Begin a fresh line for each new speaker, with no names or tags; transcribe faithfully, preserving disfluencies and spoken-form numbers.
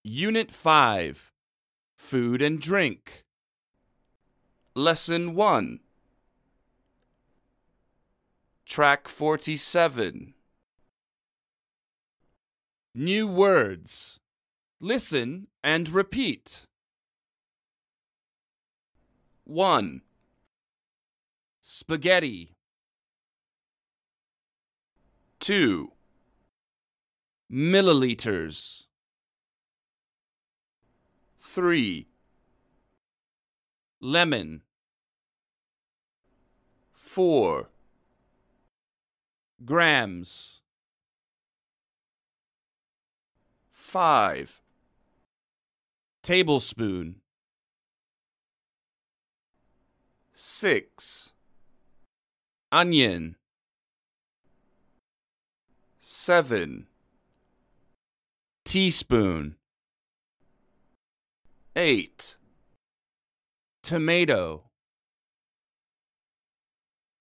Unit five, Food and Drink. Lesson one. Track forty-seven. New words. Listen and repeat. one. Spaghetti. two. Milliliters. three. Lemon. four. Grams. five. Tablespoon. six. Onion. seven. Teaspoon. eight. Tomato.